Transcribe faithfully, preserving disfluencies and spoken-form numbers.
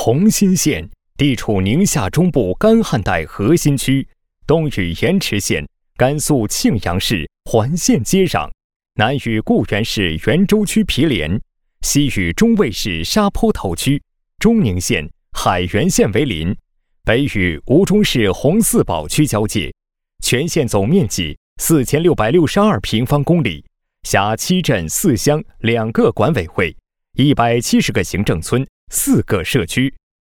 同心县地处宁夏中部干旱带核心区，东与盐池县、甘肃庆阳市环县接壤，南与固原市袁州区毗连，西与中卫市沙坡头区、中宁县、海原县为邻，北与吴中市红四堡区交界。全县总面积四千六百六十二平方公里，辖七镇四乡两个管委会，一百七十个行政村，四个社区。